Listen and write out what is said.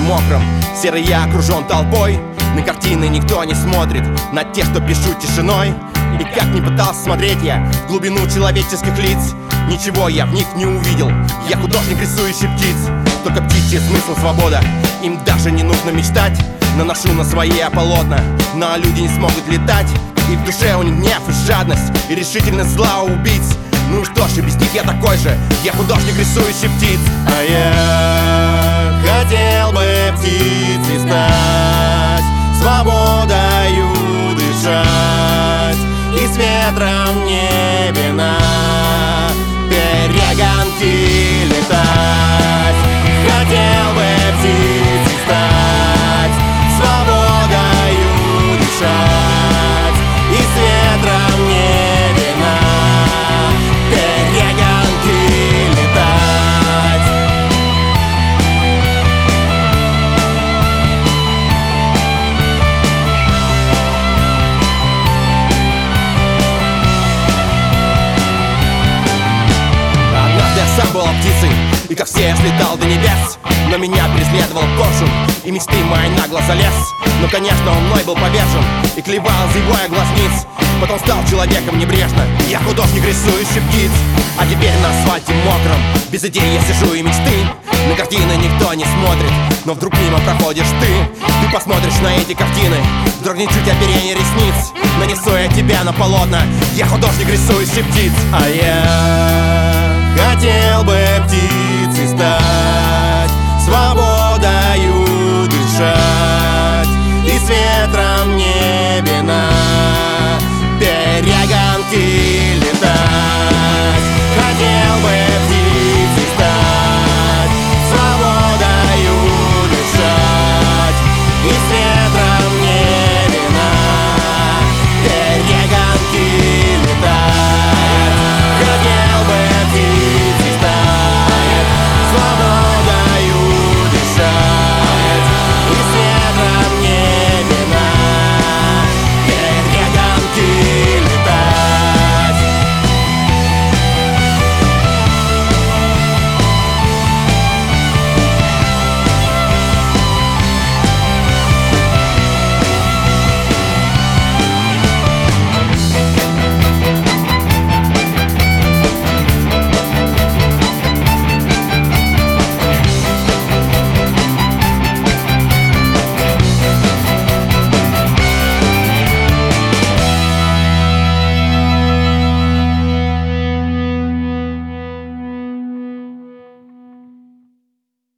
мокром. Серый я окружен толпой, на картины никто не смотрит, на тех, что пишут тишиной. И как ни пытался смотреть я в глубину человеческих лиц, ничего я в них не увидел. Я художник, рисующий птиц. Только птичий смысл свобода, им даже не нужно мечтать. Наношу на свои полотна, но люди не смогут летать. И в душе у них гнев и жадность, и решительность зла убийц. Ну и что ж, и без них я такой же, я художник, рисующий птиц. А я хотел бы птицей стать, свободою дышать и с ветром в небе на перегонки летать. Хотел бы птицей стать, свободою дышать и с ветром в небе на перегонки летать. Однажды я сам был птицей, и как все я слетал до небес. Но меня преследовал коршун, и мечты мои нагло залез. Но, конечно, он мной был повержен, и клевал, зевая глазниц. Потом стал человеком небрежно, я художник, рисующий птиц. А теперь на асфальте мокром, без идей я сижу и мечты. На картины никто не смотрит, но вдруг мимо проходишь ты. Ты посмотришь на эти картины, дрогнет чуть оперение ресниц. Нанесу я тебя на полотна, я художник, рисующий птиц. А я хотел бы птицей стать, свободой